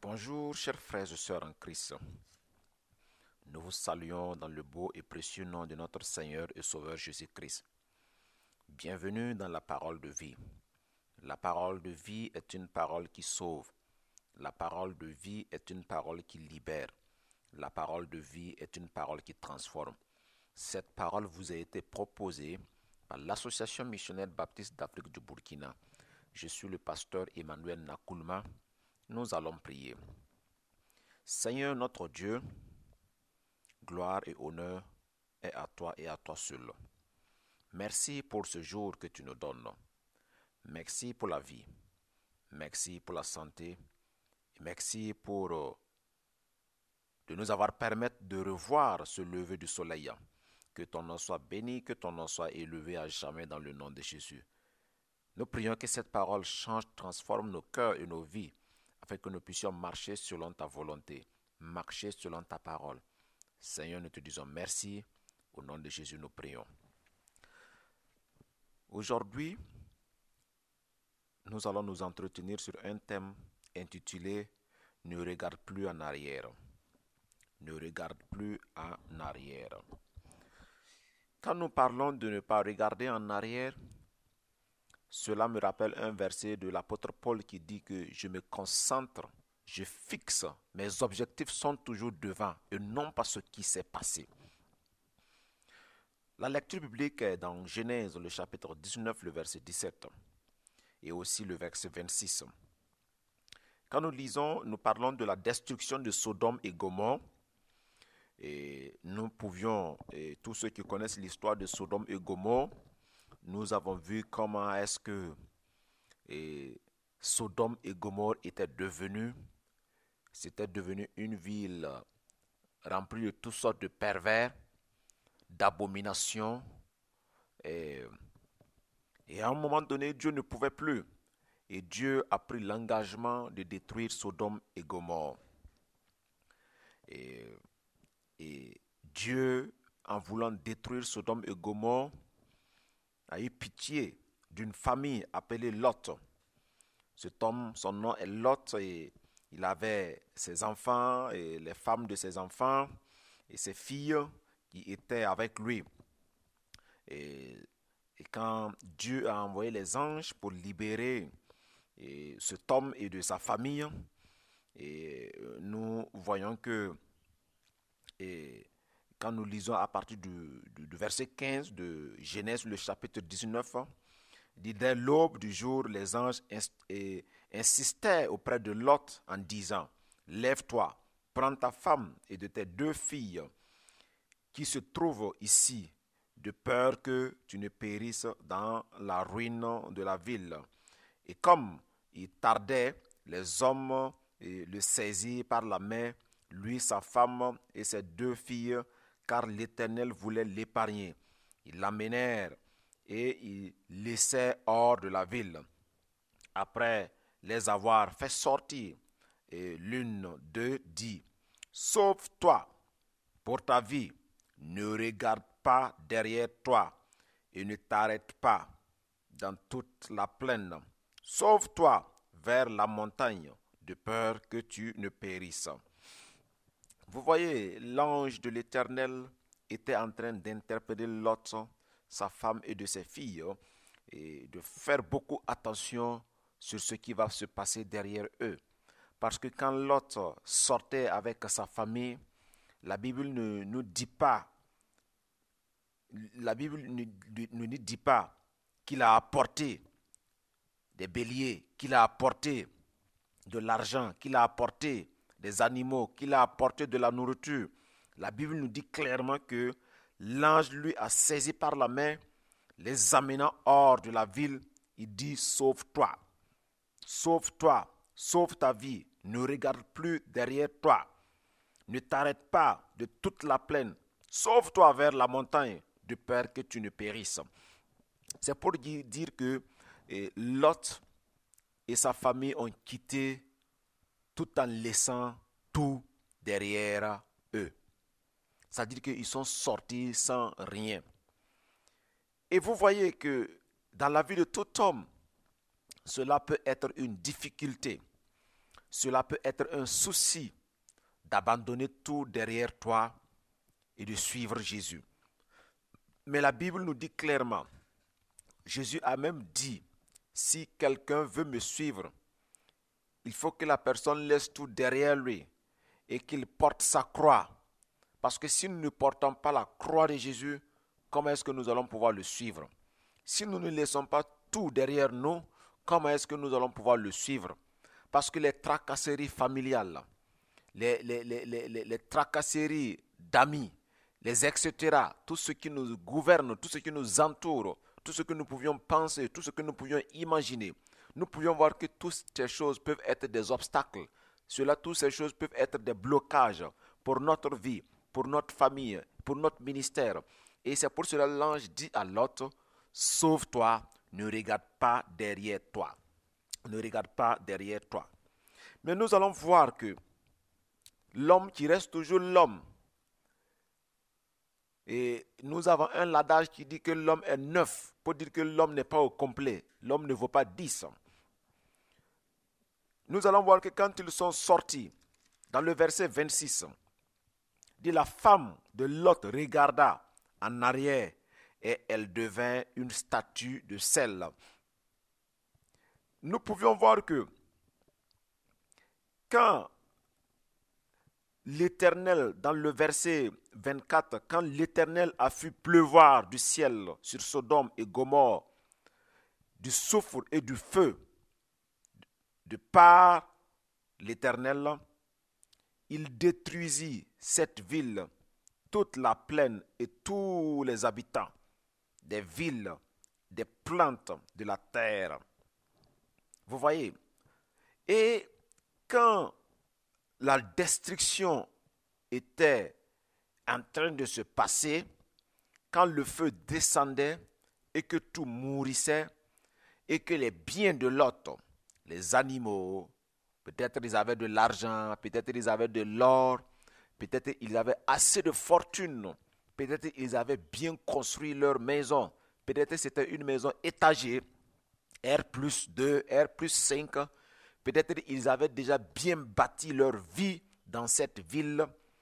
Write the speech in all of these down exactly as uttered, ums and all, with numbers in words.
Bonjour, chers frères et sœurs en Christ. Nous vous saluons dans le beau et précieux nom de notre Seigneur et Sauveur Jésus-Christ. Bienvenue dans la parole de vie. La parole de vie est une parole qui sauve. La parole de vie est une parole qui libère. La parole de vie est une parole qui transforme. Cette parole vous a été proposée par l'Association missionnaire baptiste d'Afrique du Burkina. Je suis le pasteur Emmanuel Nakoulma. Nous allons prier. Seigneur notre Dieu, gloire et honneur est à toi et à toi seul. Merci pour ce jour que tu nous donnes. Merci pour la vie. Merci pour la santé. Merci pour euh, de nous avoir permis de revoir ce lever du soleil. Que ton nom soit béni, que ton nom soit élevé à jamais dans le nom de Jésus. Nous prions que cette parole change, transforme nos cœurs et nos vies, afin que nous puissions marcher selon ta volonté, marcher selon ta parole. Seigneur, nous te disons merci. Au nom de Jésus, nous prions. Aujourd'hui, nous allons nous entretenir sur un thème intitulé « Ne regarde plus en arrière ». Ne regarde plus en arrière. Quand nous parlons de ne pas regarder en arrière, cela me rappelle un verset de l'apôtre Paul qui dit que je me concentre, je fixe, mes objectifs sont toujours devant et non pas ce qui s'est passé. La lecture biblique est dans Genèse, le chapitre dix-neuf, le verset dix-sept et aussi le verset vingt-six. Quand nous lisons, nous parlons de la destruction de Sodome et Gomorrhe. Et nous pouvions, et tous ceux qui connaissent l'histoire de Sodome et Gomorrhe, nous avons vu comment est-ce que et, Sodome et Gomorrhe étaient devenus, c'était devenu une ville remplie de toutes sortes de pervers, d'abominations. Et, et à un moment donné, Dieu ne pouvait plus. Et Dieu a pris l'engagement de détruire Sodome et Gomorrhe. Et, et Dieu, en voulant détruire Sodome et Gomorrhe, a eu pitié d'une famille appelée Lot. Cet homme, son nom est Lot, et il avait ses enfants et les femmes de ses enfants et ses filles qui étaient avec lui. Et, et quand Dieu a envoyé les anges pour libérer et, cet homme et de sa famille, et nous voyons que et, quand nous lisons à partir du, du, du verset quinze de Genèse, le chapitre dix-neuf, il dit, dès l'aube du jour, les anges insistaient auprès de Lot en disant, lève-toi, prends ta femme et de tes deux filles qui se trouvent ici, de peur que tu ne périsses dans la ruine de la ville. Et comme il tardait, les hommes le saisirent par la main, lui, sa femme et ses deux filles, car l'Éternel voulait l'épargner. Ils l'amenèrent et ils laissaient hors de la ville. Après les avoir fait sortir, et l'une d'eux dit, sauve-toi pour ta vie, ne regarde pas derrière toi et ne t'arrête pas dans toute la plaine. Sauve-toi vers la montagne, de peur que tu ne périsses. Vous voyez, l'ange de l'Éternel était en train d'interpeller Lot, sa femme et de ses filles, et de faire beaucoup attention sur ce qui va se passer derrière eux. Parce que quand Lot sortait avec sa famille, la Bible ne nous dit pas, la Bible ne nous dit pas qu'il a apporté des béliers, qu'il a apporté de l'argent, qu'il a apporté des animaux, qu'il a apporté de la nourriture. La Bible nous dit clairement que l'ange lui a saisi par la main, les amenant hors de la ville. Il dit, sauve-toi, sauve-toi, sauve ta vie, ne regarde plus derrière toi, ne t'arrête pas de toute la plaine, sauve-toi vers la montagne, de peur que tu ne périsses. C'est pour dire que eh, Lot et sa famille ont quitté tout en laissant tout derrière eux. C'est-à-dire qu'ils sont sortis sans rien. Et vous voyez que dans la vie de tout homme, cela peut être une difficulté. cela peut être un souci d'abandonner tout derrière toi et de suivre Jésus. Mais la Bible nous dit clairement, Jésus a même dit, si quelqu'un veut me suivre, il faut que la personne laisse tout derrière lui et qu'il porte sa croix. Parce que si nous ne portons pas la croix de Jésus, comment est-ce que nous allons pouvoir le suivre? Si nous ne laissons pas tout derrière nous, comment est-ce que nous allons pouvoir le suivre? Parce que les tracasseries familiales, les, les, les, les, les, les tracasseries d'amis, les et cetera, tout ce qui nous gouverne, tout ce qui nous entoure, tout ce que nous pouvions penser, tout ce que nous pouvions imaginer, nous pouvions voir que toutes ces choses peuvent être des obstacles. Cela, toutes ces choses peuvent être des blocages pour notre vie, pour notre famille, pour notre ministère. Et c'est pour cela que l'ange dit à Lot, sauve-toi, ne regarde pas derrière toi. Ne regarde pas derrière toi. Mais nous allons voir que l'homme qui reste toujours l'homme, et nous avons un adage qui dit que l'homme est neuf, pour dire que l'homme n'est pas au complet. L'homme ne vaut pas dix. Nous allons voir que quand ils sont sortis, dans le verset vingt-six, dit la femme de Lot regarda en arrière et elle devint une statue de sel. Nous pouvions voir que quand l'Éternel, dans le verset vingt-quatre, quand l'Éternel a fait pleuvoir du ciel sur Sodome et Gomorrhe, du soufre et du feu, de par l'Éternel, il détruisit cette ville, toute la plaine et tous les habitants des villes, des plantes de la terre. Vous voyez? Et quand la destruction était en train de se passer, quand le feu descendait et que tout mourissait et que les biens de Lot, les animaux, peut-être ils avaient de l'argent, peut-être ils avaient de l'or, peut-être ils avaient assez de fortune, peut-être ils avaient bien construit leur maison, peut-être c'était une maison étagée, R plus deux, R plus cinq, peut-être ils avaient déjà bien bâti leur vie dans cette ville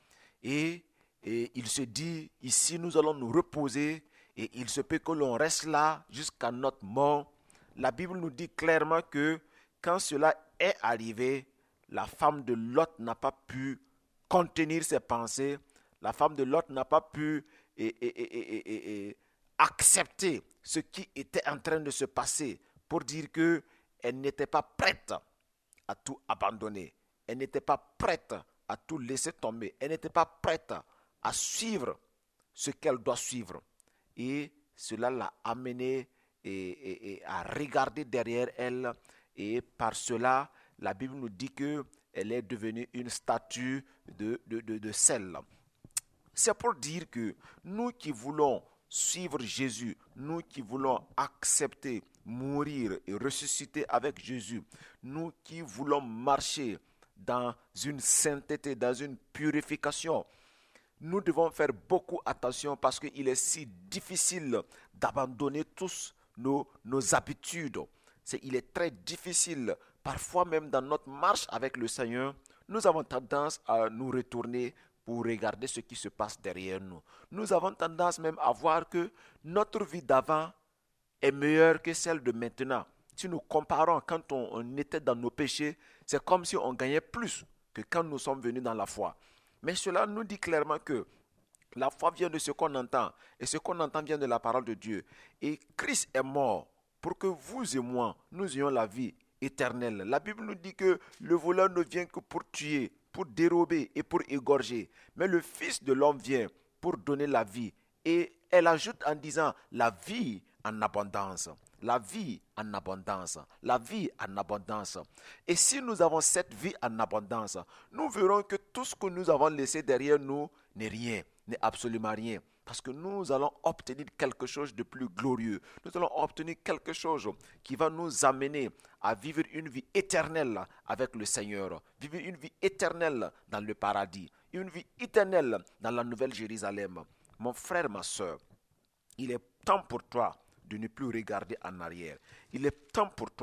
et, et il se dit, ici nous allons nous reposer et il se peut que l'on reste là jusqu'à notre mort. La Bible nous dit clairement que quand cela est arrivé, la femme de Lot n'a pas pu contenir ses pensées, la femme de Lot n'a pas pu et, et, et, et, et, accepter ce qui était en train de se passer pour dire qu'elle n'était pas prête à tout abandonner. Elle n'était pas prête à tout laisser tomber. Elle n'était pas prête à suivre ce qu'elle doit suivre. Et cela l'a amenée et, et, et à regarder derrière elle. Et par cela, la Bible nous dit qu'elle est devenue une statue de, de, de, de sel. C'est pour dire que nous qui voulons suivre Jésus, nous qui voulons accepter, mourir et ressusciter avec Jésus, nous qui voulons marcher dans une sainteté, dans une purification, nous devons faire beaucoup attention parce qu'il est si difficile d'abandonner tous nos, nos habitudes. C'est, il est très difficile, parfois même dans notre marche avec le Seigneur, nous avons tendance à nous retourner pour regarder ce qui se passe derrière nous. Nous avons tendance même à voir que notre vie d'avant est meilleure que celle de maintenant. Si nous comparons quand on, on était dans nos péchés, c'est comme si on gagnait plus que quand nous sommes venus dans la foi. Mais cela nous dit clairement que la foi vient de ce qu'on entend, et ce qu'on entend vient de la parole de Dieu. Et Christ est mort pour que vous et moi, nous ayons la vie éternelle. La Bible nous dit que le voleur ne vient que pour tuer, pour dérober et pour égorger. Mais le Fils de l'homme vient pour donner la vie. Et elle ajoute en disant la vie en abondance. La vie en abondance. La vie en abondance. Et si nous avons cette vie en abondance, nous verrons que tout ce que nous avons laissé derrière nous n'est rien, n'est absolument rien. Parce que nous allons obtenir quelque chose de plus glorieux. Nous allons obtenir quelque chose qui va nous amener à vivre une vie éternelle avec le Seigneur. Vivre une vie éternelle dans le paradis. Une vie éternelle dans la nouvelle Jérusalem. Mon frère, ma soeur, il est temps pour toi de ne plus regarder en arrière. Il est temps pour toi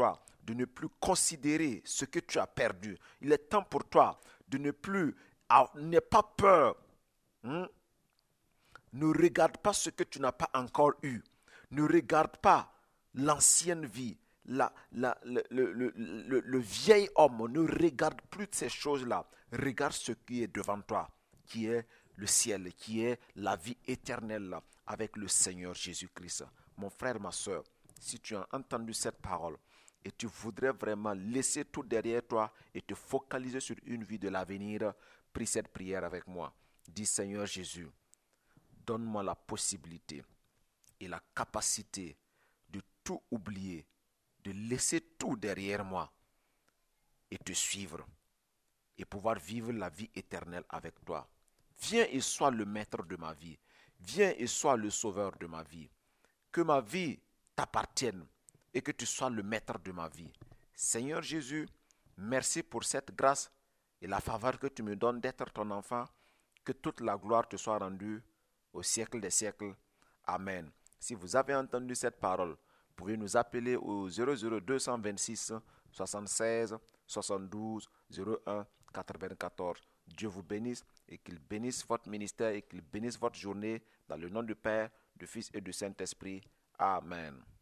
de ne plus considérer ce que tu as perdu. Il est temps pour toi de ne plus, n'aie pas peur. Hein? Ne regarde pas ce que tu n'as pas encore eu. Ne regarde pas l'ancienne vie, la, la, le, le, le, le, le vieil homme. Ne regarde plus de ces choses-là. Regarde ce qui est devant toi, qui est le ciel, qui est la vie éternelle avec le Seigneur Jésus-Christ. Mon frère, ma soeur, si tu as entendu cette parole et tu voudrais vraiment laisser tout derrière toi et te focaliser sur une vie de l'avenir, prie cette prière avec moi. Dis Seigneur Jésus, donne-moi la possibilité et la capacité de tout oublier, de laisser tout derrière moi et te suivre et pouvoir vivre la vie éternelle avec toi. Viens et sois le maître de ma vie. Viens et sois le sauveur de ma vie. Que ma vie t'appartienne et que tu sois le maître de ma vie. Seigneur Jésus, merci pour cette grâce et la faveur que tu me donnes d'être ton enfant. Que toute la gloire te soit rendue au siècle des siècles. Amen. Si vous avez entendu cette parole, vous pouvez nous appeler au zéro zéro deux cent vingt-six soixante-seize soixante-douze zéro un quatre-vingt-quatorze. Dieu vous bénisse et qu'il bénisse votre ministère et qu'il bénisse votre journée dans le nom du Père, du Fils et du Saint-Esprit. Amen.